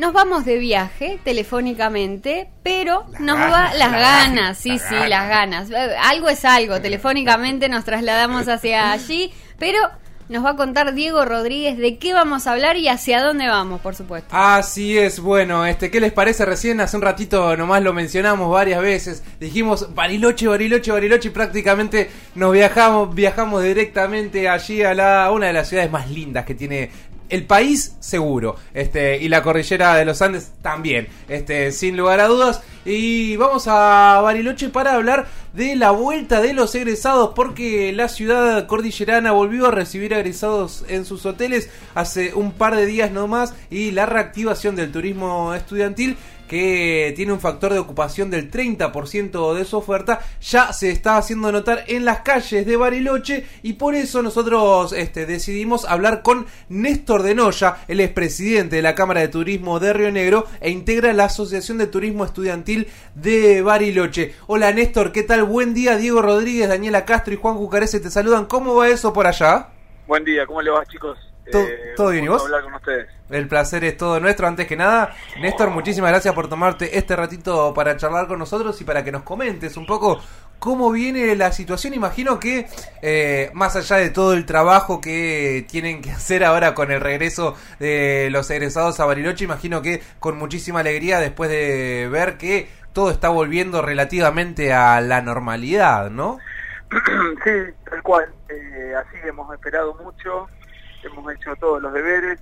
nos vamos de viaje telefónicamente, pero las ganas, las ganas. Algo es algo, telefónicamente nos trasladamos hacia allí, pero nos va a contar Diego Rodríguez de qué vamos a hablar y hacia dónde vamos, por supuesto. Así es, bueno, ¿qué les parece? Recién hace un ratito nomás lo mencionamos varias veces, dijimos Bariloche, y prácticamente nos viajamos directamente allí a una de las ciudades más lindas que tiene el país, seguro, y la cordillera de los Andes también, sin lugar a dudas. Y vamos a Bariloche para hablar de la vuelta de los egresados, porque la ciudad cordillerana volvió a recibir egresados en sus hoteles hace un par de días nomás, y la reactivación del turismo estudiantil, que tiene un factor de ocupación del 30% de su oferta, ya se está haciendo notar en las calles de Bariloche, y por eso nosotros decidimos hablar con Néstor de Noya. Él es presidente de la Cámara de Turismo de Río Negro e integra la Asociación de Turismo Estudiantil de Bariloche. Hola Néstor, ¿qué tal? Buen día. Diego Rodríguez, Daniela Castro y Juan Cucarese te saludan. ¿Cómo va eso por allá? Buen día, ¿cómo le va, chicos? ¿Todo bien y vos? Hablar con ustedes. El placer es todo nuestro. Antes que nada, Néstor, muchísimas gracias por tomarte este ratito para charlar con nosotros y para que nos comentes un poco cómo viene la situación. Imagino que más allá de todo el trabajo que tienen que hacer ahora con el regreso de los egresados a Bariloche, imagino que con muchísima alegría después de ver que todo está volviendo relativamente a la normalidad, ¿no? Sí, tal cual. Así hemos esperado mucho. Hemos hecho todos los deberes.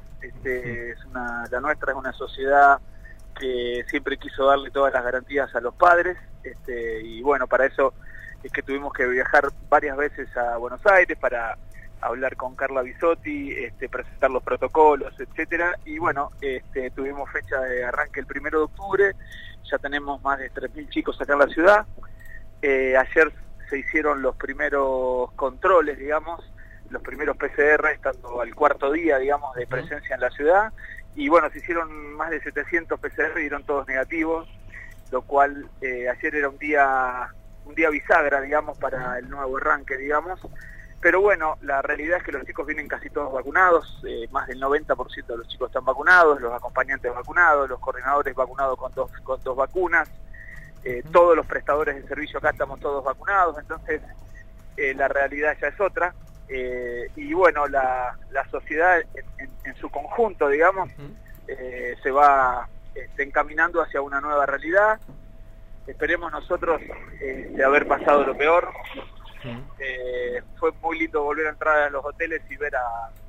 La nuestra es una sociedad que siempre quiso darle todas las garantías a los padres, y bueno, para eso es que tuvimos que viajar varias veces a Buenos Aires para hablar con Carla Bisotti, presentar los protocolos, etcétera, y bueno, tuvimos fecha de arranque el 1 de octubre, ya tenemos más de 3.000 chicos acá en la ciudad. Ayer se hicieron los primeros controles, digamos, los primeros PCR, estando al cuarto día, digamos, de presencia en la ciudad, y bueno, se hicieron más de 700 PCR y dieron todos negativos, lo cual ayer era un día bisagra, digamos, para el nuevo arranque, digamos, pero bueno, la realidad es que los chicos vienen casi todos vacunados, más del 90% de los chicos están vacunados, los acompañantes vacunados, los coordinadores vacunados con dos vacunas, todos los prestadores de servicio acá estamos todos vacunados, entonces la realidad ya es otra. Y bueno, la sociedad en su conjunto, digamos, se va encaminando hacia una nueva realidad. Esperemos nosotros haber pasado lo peor. Fue muy lindo volver a entrar a los hoteles y ver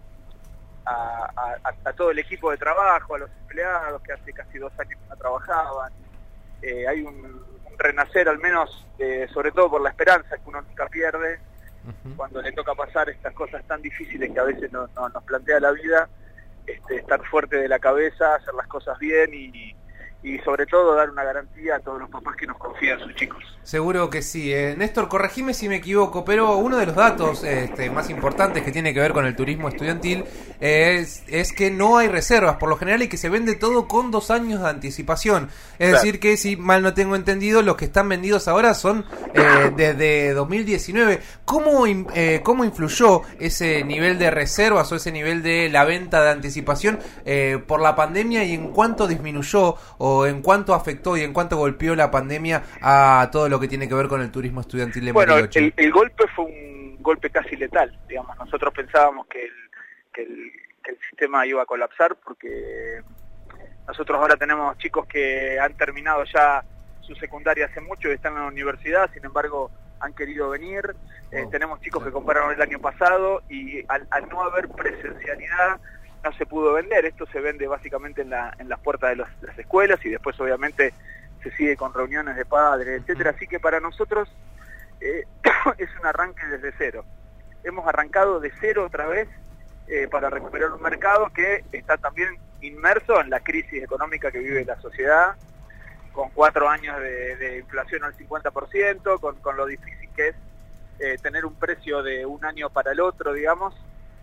a todo el equipo de trabajo, a los empleados que hace casi 2 años que no trabajaban. Hay un renacer, al menos, sobre todo por la esperanza que uno nunca pierde. Cuando le toca pasar estas cosas tan difíciles que a veces nos plantea la vida, estar fuerte de la cabeza, hacer las cosas bien y sobre todo dar una garantía a todos los papás que nos confían en sus chicos. Seguro que sí. Néstor, corregime si me equivoco, pero uno de los datos más importantes que tiene que ver con el turismo estudiantil es que no hay reservas por lo general y que se vende todo con 2 años de anticipación. Es decir que, si mal no tengo entendido, los que están vendidos ahora son desde 2019. ¿Cómo influyó ese nivel de reservas o ese nivel de la venta de anticipación por la pandemia, y en cuánto disminuyó o en cuánto afectó y en cuánto golpeó la pandemia a todo lo que tiene que ver con el turismo estudiantil de Bariloche? Bueno, el golpe fue un golpe casi letal, digamos. Nosotros pensábamos que el sistema iba a colapsar, porque nosotros ahora tenemos chicos que han terminado ya su secundaria hace mucho y están en la universidad, sin embargo han querido venir. Tenemos chicos que compraron el año pasado y al no haber presencialidad no se pudo vender. Esto se vende básicamente en las puertas de las escuelas, y después obviamente se sigue con reuniones de padres, etcétera. Así que para nosotros es un arranque desde cero. Hemos arrancado de cero otra vez para recuperar un mercado que está también inmerso en la crisis económica que vive la sociedad, con 4 años de inflación al 50%, con lo difícil que es tener un precio de un año para el otro, digamos.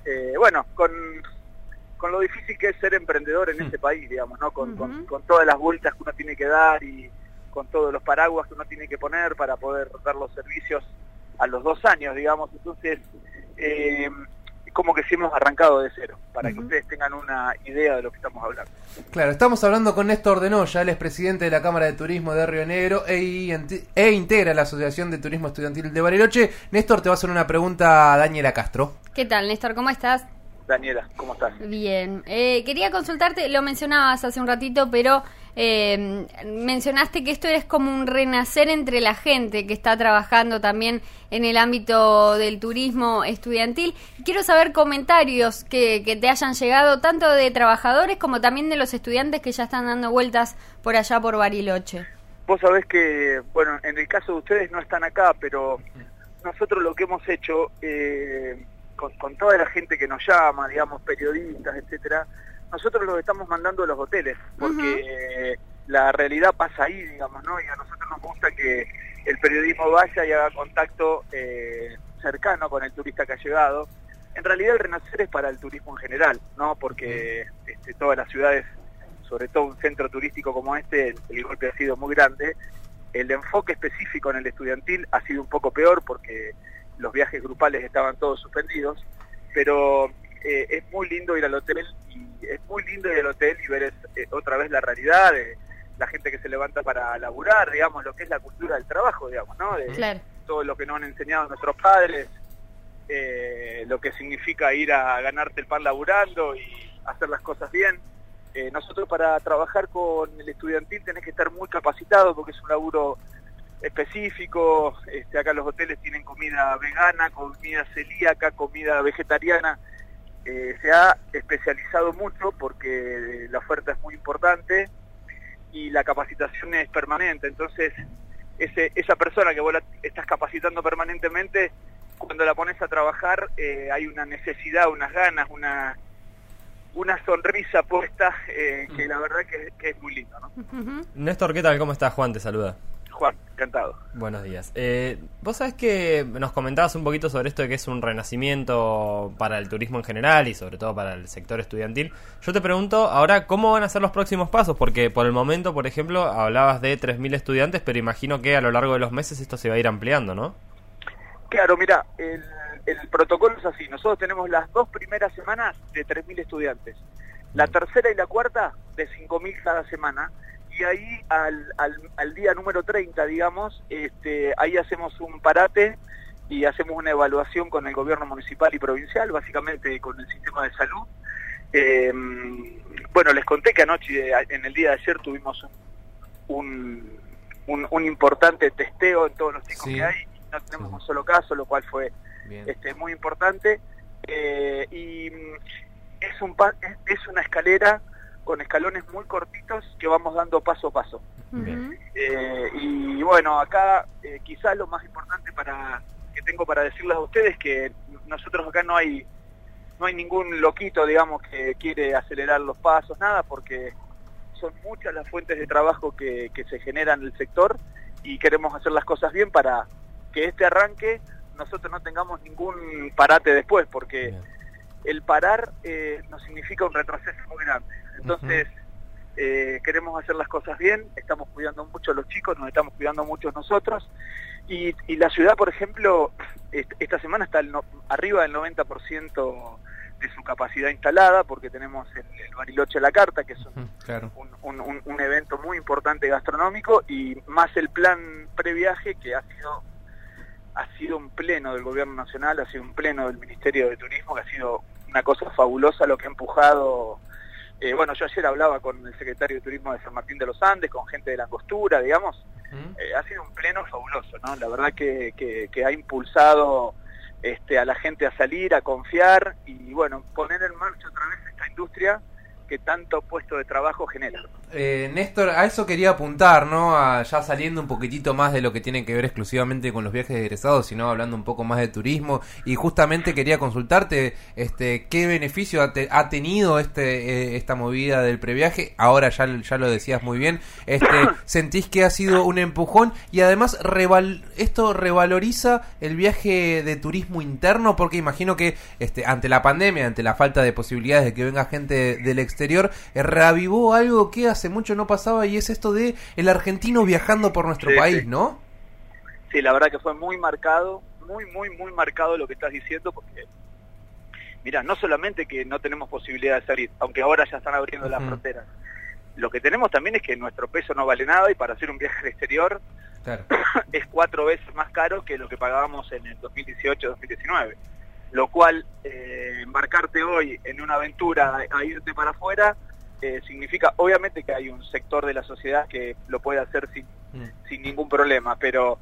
Con lo difícil que es ser emprendedor en este país, digamos, ¿no? Con todas las vueltas que uno tiene que dar y con todos los paraguas que uno tiene que poner para poder dar los servicios a los 2 años, digamos. Entonces, como que sí hemos arrancado de cero, para que ustedes tengan una idea de lo que estamos hablando. Claro, estamos hablando con Néstor de Noya, él es presidente de la Cámara de Turismo de Río Negro e integra la Asociación de Turismo Estudiantil de Bariloche. Néstor, te va a hacer una pregunta a Daniela Castro. ¿Qué tal, Néstor? ¿Cómo estás? Daniela, ¿cómo estás? Bien. Quería consultarte, lo mencionabas hace un ratito, pero mencionaste que esto es como un renacer entre la gente que está trabajando también en el ámbito del turismo estudiantil. Quiero saber comentarios que te hayan llegado, tanto de trabajadores como también de los estudiantes que ya están dando vueltas por allá por Bariloche. Vos sabés que, bueno, en el caso de ustedes no están acá, pero nosotros lo que hemos hecho... Con toda la gente que nos llama, digamos, periodistas, etcétera, nosotros los estamos mandando a los hoteles, porque la realidad pasa ahí, digamos, ¿no? Y a nosotros nos gusta que el periodismo vaya y haga contacto cercano con el turista que ha llegado. En realidad el renacer es para el turismo en general, ¿no? Porque todas las ciudades, sobre todo un centro turístico como este, el golpe ha sido muy grande. El enfoque específico en el estudiantil ha sido un poco peor porque los viajes grupales estaban todos suspendidos, pero es muy lindo ir al hotel y ver otra vez la realidad de la gente que se levanta para laburar, digamos, lo que es la cultura del trabajo, digamos, ¿no? Claro. Todo lo que nos han enseñado nuestros padres, lo que significa ir a ganarte el pan laburando y hacer las cosas bien. Nosotros para trabajar con el estudiantil tenés que estar muy capacitado porque es un laburo específico. Acá los hoteles tienen comida vegana, comida celíaca, comida vegetariana. Se ha especializado mucho porque la oferta es muy importante y la capacitación es permanente. Entonces esa persona que vos la estás capacitando permanentemente, cuando la pones a trabajar hay una necesidad, unas ganas, una sonrisa puesta que la verdad que es muy lindo, ¿no? Néstor, ¿qué tal? ¿Cómo estás? Juan te saluda. Juan, encantado. Buenos días. Vos sabés que nos comentabas un poquito sobre esto de que es un renacimiento para el turismo en general y sobre todo para el sector estudiantil. Yo te pregunto ahora, ¿cómo van a ser los próximos pasos? Porque por el momento, por ejemplo, hablabas de 3.000 estudiantes, pero imagino que a lo largo de los meses esto se va a ir ampliando, ¿no? Claro, mira, el protocolo es así. Nosotros tenemos las 2 primeras semanas de 3.000 estudiantes. La tercera y la cuarta de 5.000 cada semana. Y ahí al día número 30, digamos, ahí hacemos un parate y hacemos una evaluación con el gobierno municipal y provincial, básicamente con el sistema de salud. Bueno, les conté que anoche, en el día de ayer, tuvimos un importante testeo en todos los chicos que hay. No tenemos un solo caso, lo cual fue muy importante. Y es una escalera con escalones muy cortitos que vamos dando paso a paso. Y bueno, acá quizás lo más importante que tengo para decirles a ustedes que nosotros acá no hay ningún loquito, digamos, que quiere acelerar los pasos, nada, porque son muchas las fuentes de trabajo que se generan en el sector y queremos hacer las cosas bien para que este arranque nosotros no tengamos ningún parate después, porque el parar nos significa un retroceso muy grande. Entonces, queremos hacer las cosas bien, estamos cuidando mucho a los chicos, nos estamos cuidando mucho nosotros, y la ciudad, por ejemplo, esta semana está arriba del 90% de su capacidad instalada, porque tenemos el Bariloche a la carta, que es un evento muy importante gastronómico, y más el plan previaje, que ha sido un pleno del gobierno nacional, ha sido un pleno del Ministerio de Turismo, que ha sido una cosa fabulosa lo que ha empujado. Bueno, yo ayer hablaba con el secretario de Turismo de San Martín de los Andes, con gente de la Angostura, digamos. Ha sido un pleno fabuloso, ¿no? La verdad que ha impulsado a la gente a salir, a confiar y, bueno, poner en marcha otra vez esta industria que tanto puesto de trabajo genera. Néstor, a eso quería apuntar, ¿no? Ya saliendo un poquitito más de lo que tiene que ver exclusivamente con los viajes de egresados, sino hablando un poco más de turismo, y justamente quería consultarte qué beneficio ha tenido esta movida del previaje. Ahora ya lo decías muy bien, sentís que ha sido un empujón y además esto revaloriza el viaje de turismo interno, porque imagino que ante la pandemia, ante la falta de posibilidades de que venga gente del exterior, reavivó algo que hace mucho no pasaba, y es esto de el argentino viajando por nuestro país, ¿no? Sí, la verdad que fue muy marcado, muy marcado lo que estás diciendo, porque mirá, no solamente que no tenemos posibilidad de salir, aunque ahora ya están abriendo las fronteras, lo que tenemos también es que nuestro peso no vale nada y para hacer un viaje al exterior Claro. es 4 veces más caro que lo que pagábamos en el 2018-2019. Lo cual, embarcarte hoy en una aventura a irte para afuera, significa, obviamente que hay un sector de la sociedad que lo puede hacer sin ningún problema, pero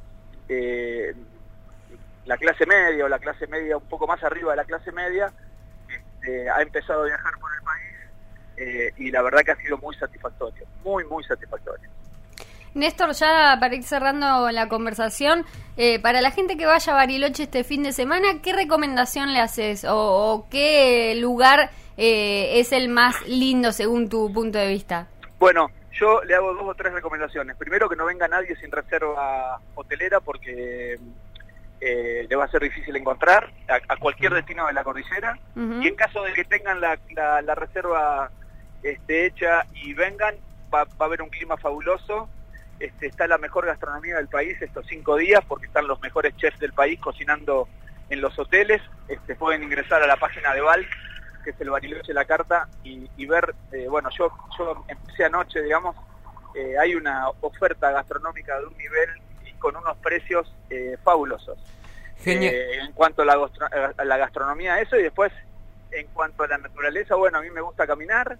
la clase media o la clase media un poco más arriba de la clase media ha empezado a viajar por el país y la verdad que ha sido muy satisfactorio, muy satisfactorio. Néstor, ya para ir cerrando la conversación, para la gente que vaya a Bariloche este fin de semana, ¿qué recomendación le haces o qué lugar es el más lindo según tu punto de vista? Bueno, yo le hago 2 o 3 recomendaciones. Primero, que no venga nadie sin reserva hotelera porque le va a ser difícil encontrar a cualquier destino de la cordillera. Y en caso de que tengan la reserva hecha y vengan, va a haber un clima fabuloso. Está la mejor gastronomía del país estos 5 días porque están los mejores chefs del país cocinando en los hoteles. Pueden ingresar a la página de Val, que es el Bariloche La Carta, y ver, bueno, yo empecé anoche, digamos, hay una oferta gastronómica de un nivel y con unos precios fabulosos. En cuanto a la gastronomía, eso, y después, en cuanto a la naturaleza, bueno, a mí me gusta caminar,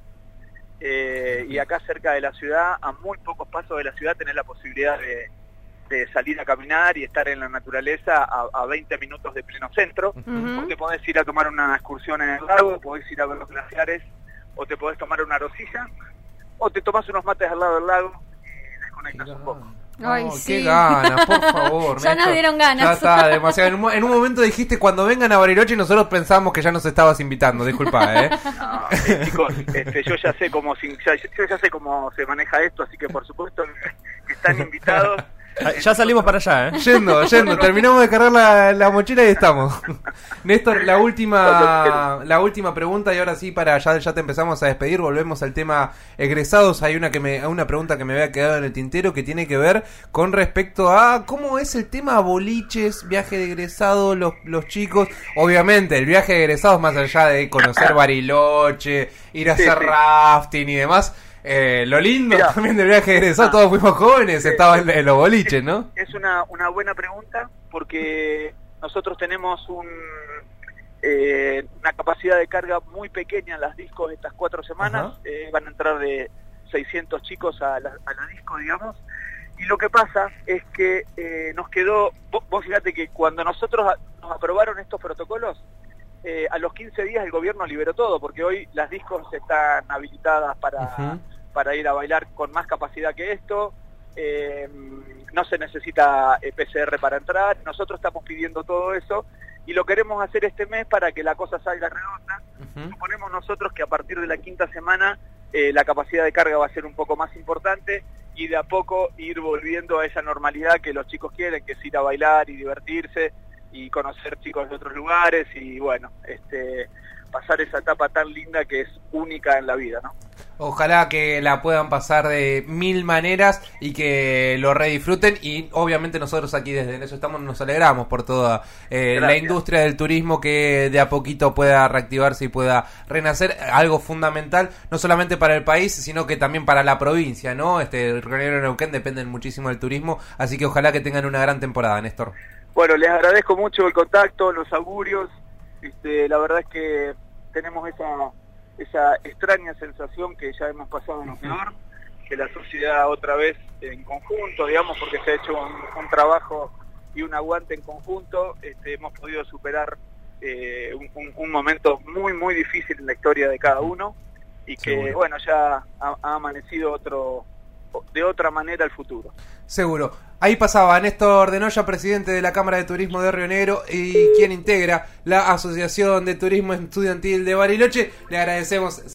y acá cerca de la ciudad, a muy pocos pasos de la ciudad, tenés la posibilidad de salir a caminar y estar en la naturaleza a 20 minutos de pleno centro. Vos te podés ir a tomar una excursión en el lago, podés ir a ver los glaciares, o te podés tomar una rosilla, o te tomás unos mates al lado del lago y desconectas un poco. Ay, qué ganas, por favor. Ya nos dieron ganas. Ya está, demasiado. En un momento dijiste, cuando vengan a Bariloche, y nosotros pensamos que ya nos estabas invitando, disculpa, No, chicos, yo ya sé cómo se maneja esto, así que por supuesto que están invitados. Ya salimos para allá, Yendo, terminamos de cargar la mochila y estamos. Néstor, la última pregunta, y ahora sí, ya te empezamos a despedir, volvemos al tema egresados. Hay una pregunta que me había quedado en el tintero que tiene que ver con respecto a cómo es el tema boliches, viaje de egresados, los chicos. Obviamente, el viaje de egresados, más allá de conocer Bariloche, ir a hacer rafting y demás, lo lindo también del viaje de egresado, todos fuimos jóvenes, estaba en los boliches, ¿no? Es una buena pregunta porque nosotros tenemos una capacidad de carga muy pequeña en las discos estas 4 semanas. Van a entrar de 600 chicos a la disco, digamos, y lo que pasa es que nos quedó, vos fíjate que cuando nosotros nos aprobaron estos protocolos, a los 15 días el gobierno liberó todo, porque hoy las discos están habilitadas para ir a bailar con más capacidad que esto, no se necesita PCR para entrar, nosotros estamos pidiendo todo eso y lo queremos hacer este mes para que la cosa salga redonda. Suponemos nosotros que a partir de la 5ª semana la capacidad de carga va a ser un poco más importante y de a poco ir volviendo a esa normalidad que los chicos quieren, que es ir a bailar y divertirse y conocer chicos de otros lugares y bueno, pasar esa etapa tan linda que es única en la vida, ¿no? Ojalá que la puedan pasar de 1000 maneras y que lo redisfruten, y obviamente nosotros aquí desde eso nos alegramos por toda la industria del turismo que de a poquito pueda reactivarse y pueda renacer, algo fundamental no solamente para el país sino que también para la provincia, ¿no? Río Negro y Neuquén dependen muchísimo del turismo, así que ojalá que tengan una gran temporada, Néstor. Bueno, les agradezco mucho el contacto, los augurios, la verdad es que tenemos esa extraña sensación que ya hemos pasado en lo peor, que la sociedad otra vez en conjunto, digamos, porque se ha hecho un trabajo y un aguante en conjunto, hemos podido superar un momento muy difícil en la historia de cada uno y que, seguro, bueno, ya ha amanecido de otra manera el futuro. Seguro. Ahí pasaba Néstor de Noya, presidente de la Cámara de Turismo de Río Negro y quien integra la Asociación de Turismo Estudiantil de Bariloche. Le agradecemos